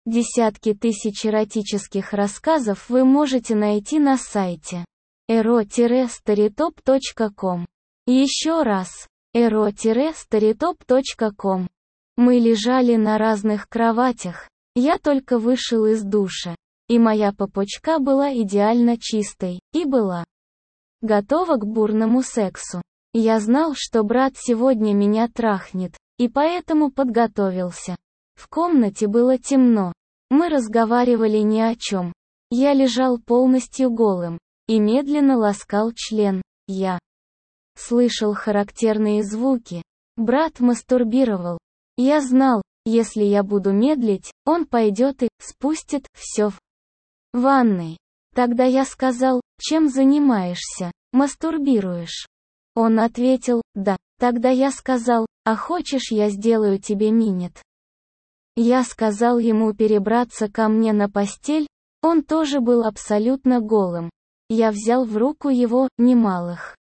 Десятки тысяч эротических рассказов вы можете найти на сайте ero-storytop.com. Еще раз, ero-storytop.com. Мы лежали на разных кроватях, я только вышел из душа, и моя попочка была идеально чистой, и была готова к бурному сексу. Я знал, что брат сегодня меня трахнет, и поэтому подготовился. В комнате было темно. Мы разговаривали ни о чем. Я лежал полностью голым и медленно ласкал член. Я слышал характерные звуки. Брат мастурбировал. Я знал, если я буду медлить, он пойдет и спустит все в ванной. Тогда я сказал: чем занимаешься? Мастурбируешь? Он ответил: да. Тогда я сказал: а хочешь, я сделаю тебе минет? Я сказал ему перебраться ко мне на постель, он тоже был абсолютно голым. Я взял в руку его, немалых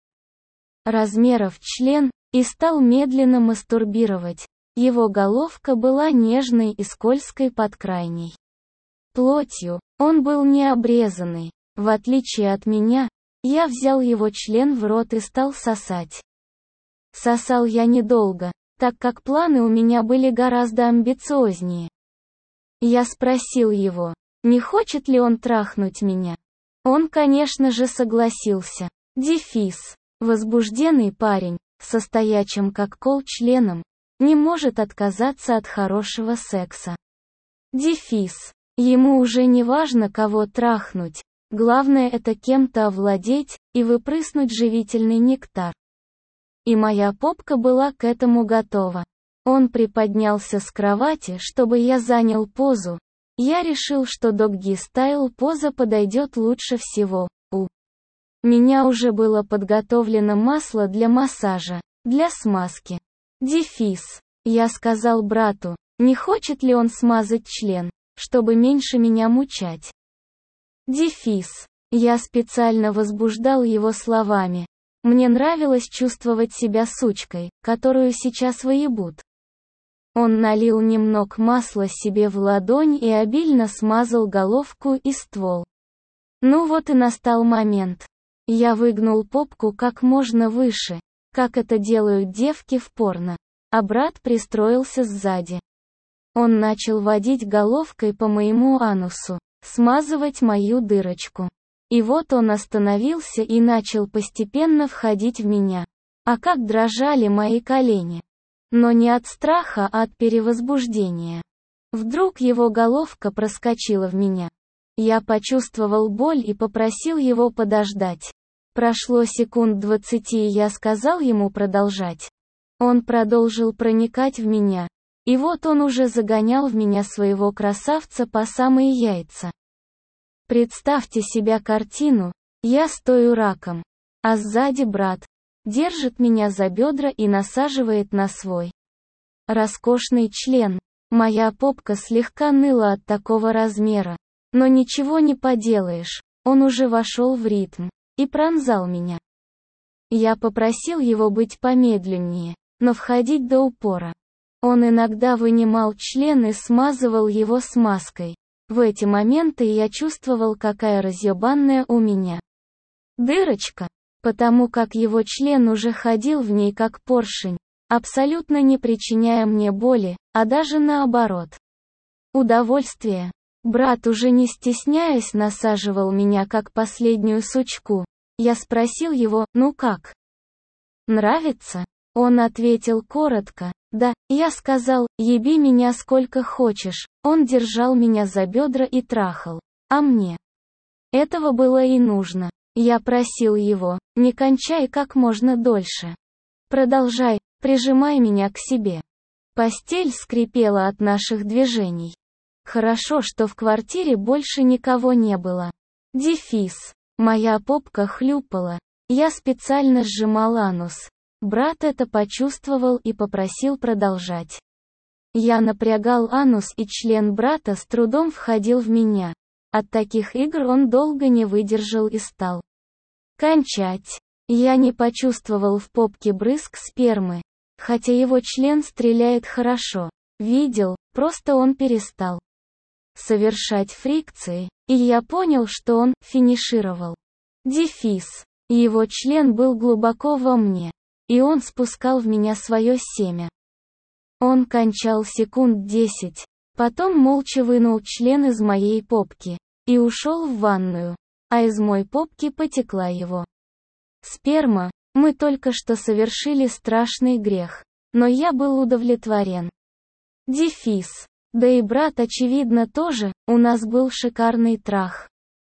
размеров член, и стал медленно мастурбировать. Его головка была нежной и скользкой под крайней плотью, он был не обрезанный. В отличие от меня, я взял его член в рот и стал сосать. Сосал я недолго, так как планы у меня были гораздо амбициознее. Я спросил его, не хочет ли он трахнуть меня. Он, конечно же, согласился. Дефис. Возбужденный парень, со стоячим как кол членом, не может отказаться от хорошего секса. Дефис. Ему уже не важно, кого трахнуть, главное это кем-то овладеть и выпрыснуть живительный нектар. И моя попка была к этому готова. Он приподнялся с кровати, чтобы я занял позу. Я решил, что догги-стайл поза подойдет лучше всего. У меня уже было подготовлено масло для массажа, для смазки. Дефис. Я сказал брату, не хочет ли он смазать член, чтобы меньше меня мучать. Дефис. Я специально возбуждал его словами. Мне нравилось чувствовать себя сучкой, которую сейчас выебут. Он налил немного масла себе в ладонь и обильно смазал головку и ствол. Ну вот и настал момент. Я выгнул попку как можно выше, как это делают девки в порно, а брат пристроился сзади. Он начал водить головкой по моему анусу, смазывать мою дырочку. И вот он остановился и начал постепенно входить в меня. А как дрожали мои колени. Но не от страха, а от перевозбуждения. Вдруг его головка проскочила в меня. Я почувствовал боль и попросил его подождать. Прошло секунд 20, и я сказал ему продолжать. Он продолжил проникать в меня. И вот он уже загонял в меня своего красавца по самые яйца. Представьте себе картину, я стою раком, а сзади брат держит меня за бедра и насаживает на свой роскошный член. Моя попка слегка ныла от такого размера, но ничего не поделаешь, он уже вошел в ритм и пронзал меня. Я попросил его быть помедленнее, но входить до упора. Он иногда вынимал член и смазывал его смазкой. В эти моменты я чувствовал, какая разъебанная у меня дырочка, потому как его член уже ходил в ней как поршень, абсолютно не причиняя мне боли, а даже наоборот. Удовольствие. Брат уже не стесняясь насаживал меня как последнюю сучку. Я спросил его, ну как? Нравится? Он ответил коротко, да. Я сказал, еби меня сколько хочешь. Он держал меня за бедра и трахал. А мне этого было и нужно. Я просил его, не кончай как можно дольше. Продолжай, прижимай меня к себе. Постель скрипела от наших движений. Хорошо, что в квартире больше никого не было. Дефис. Моя попка хлюпала. Я специально сжимал анус. Брат это почувствовал и попросил продолжать. Я напрягал анус, и член брата с трудом входил в меня. От таких игр он долго не выдержал и стал кончать. Я не почувствовал в попке брызг спермы, хотя его член стреляет хорошо. Видел, просто он перестал совершать фрикции, и я понял, что он финишировал. Дефис. Его член был глубоко во мне, и он спускал в меня свое семя. Он кончал секунд 10, потом молча вынул член из моей попки и ушел в ванную, а из моей попки потекла его сперма. Мы только что совершили страшный грех, но я был удовлетворен. Дефис. Да и брат, очевидно, тоже, у нас был шикарный трах.